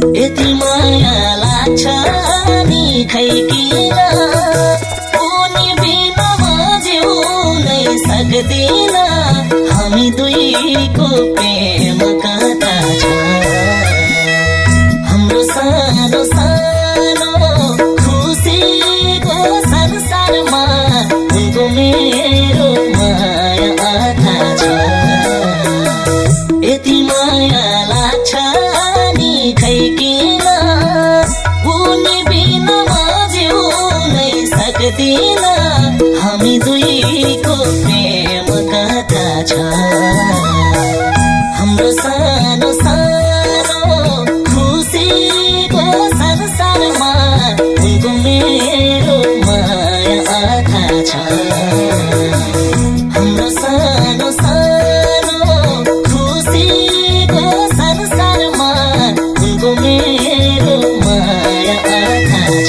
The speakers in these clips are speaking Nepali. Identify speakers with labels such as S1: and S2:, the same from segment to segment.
S1: यति माया लाग्छ नि खै किन उनी बिना म जिउनै सक्दिन हामी दुईको प्रेम कथा छ हाम्रो सानो सानो खुसीको संसारमा उनको मेरो माया आथा छ यति माया लाग्छ नि खै किन उनी बिना म जिउनै सक्दिन हामी दुईको प्रेम कथा छ हाम्रो सानो सानो खुसीको संसारमा उनको मेरो माया आथा छ हाम्रो सानो सानो खुसीको संसारमा उनको मेरो माया आथा छ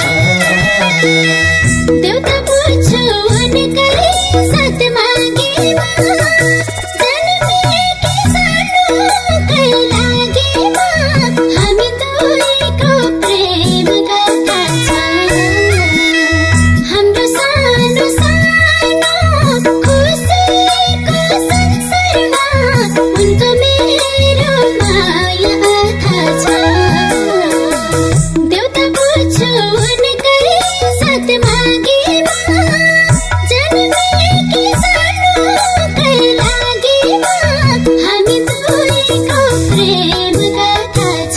S2: देउता पुछु उनकै साथ मागेमा जन्मिएकी सानोकै लागेमा हामी दुईको प्रेम कथा छ हाम्रो सानो सानो खुसीको संसारमा उनको मेरो माया आथा छ देउता पुछु उनकै साथ मागेमा जन्मिएकी सानोकै लागेमा हामी दुईको प्रेम कथा छ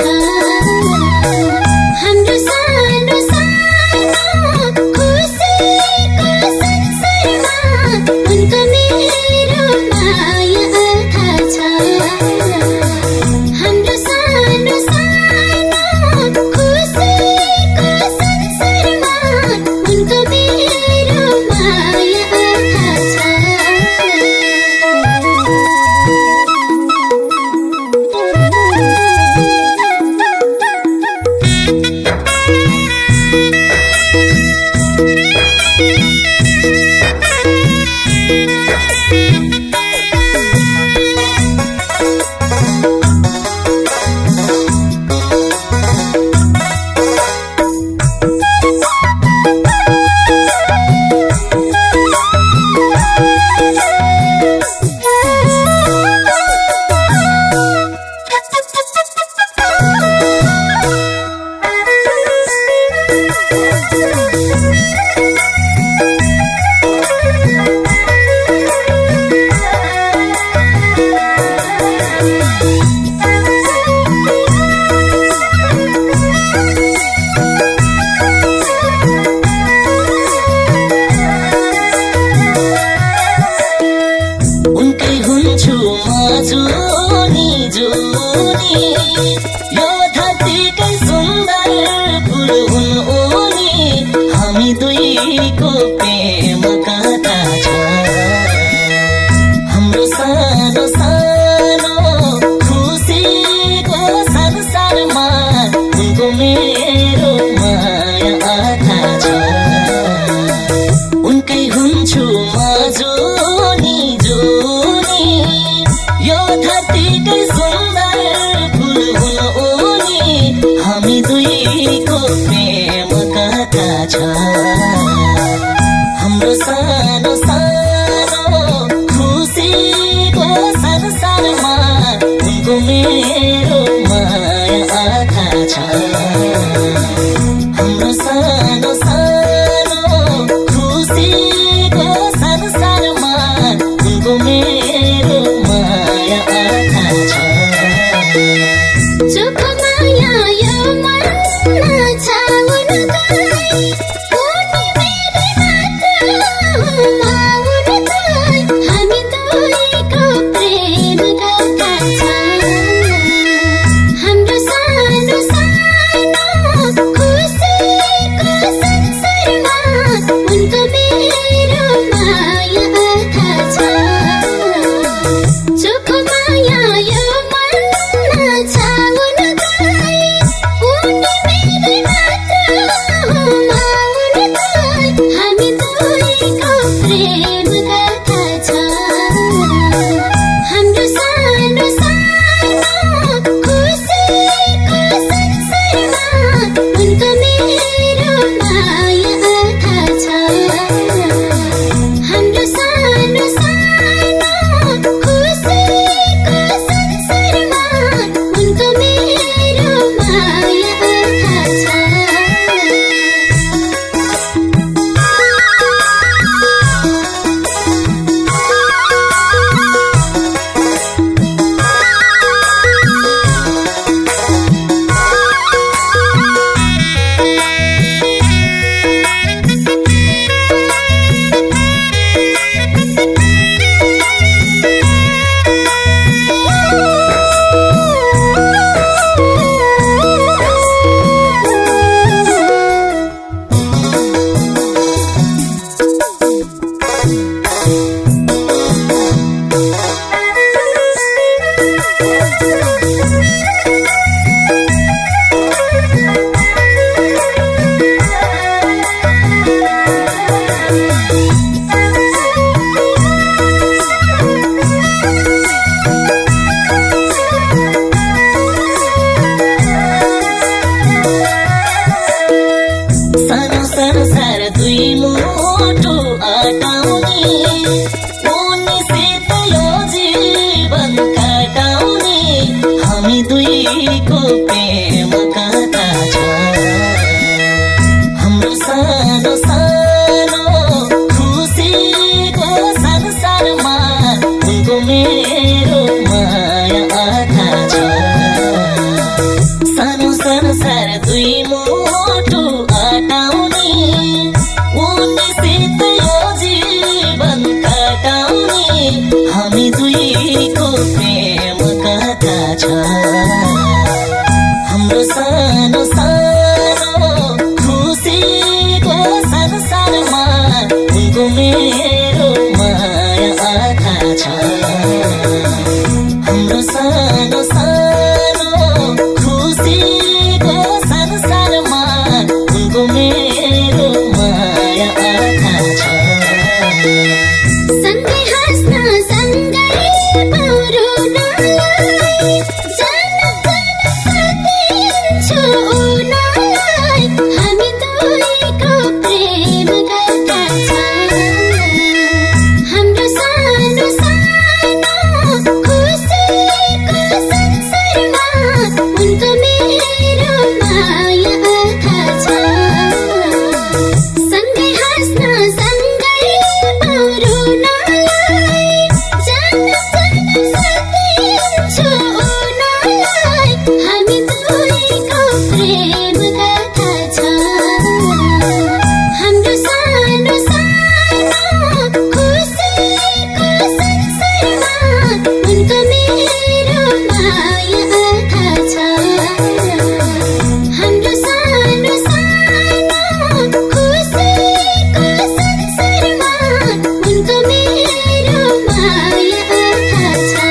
S2: हाम्रो सानो सानो खुसीको संसारमा उनको मेरो माया आथा छ हाम्रो सानो सानो खुसीको संसारमा उनको मेरो माया आथा छ
S1: उनकै हुन्छु म जुनी जुनी यो धरतीकै सुन्दर फुल हुन् उनी हामी दुईको प्रेम कथा छ हाम्रो सानो सानो खुसीको संसारमा उनको मेरो माया आथा छ उनकै हुन्छु म जुनी जुनी यो धरतीकै सुन्दर फुल हुन् उनी हामी दुईको प्रेम कथा छ हाम्रो सानो सानो खुसीको संसारमा उनको मेरो माया आथा छ हाम्रो सानो सानो खुसीको संसारमा उनको मेरो माया आथा छ
S2: चोख माया यो मनमा छ उनकै उनी मेरै मात्र म उनकै हामी दुईको प्रेम कथा छ हाम्रो सानो सानो खुसीको संसारमा उनको मेरो माया आथा छ चोख माया यो मनमा छ उनकै
S1: प्रेम कथा छ हाम्रो सानो सानो खुसीको संसारमा उनको मेरो माया आथा छ सानो संसार दुई मुटु आटाउने उनीसित यो जीवन काटाउने हामी दुईको प्रेम कथा छ हाम्रो सानो सानो खुसीको संसारमा उनको मेरो माया आथा छ हाम्रो सानो सानो खुसीको संसारमा उनको मेरो माया आथा छ
S2: सँगै हाँस्न सँगै पौरुनलाई जान सकिन्छ उनलाई हामी दुईको प्रेम कथा छ हाम्रो सानो सानो खुसीको संसारमा उनको मेरो माया आथा छ सँगै हाँस्न सँगै पौरुनलाई जान सकिन्छ उनलाई हामी दुईको प्रेम कथा छ हाम्रो सानो सानो खुसीको संसारमा उनको मेरो माया आथा छ हाम्रो सानो सानो खुसीको संसारमा उनको मेरो माया आथा छ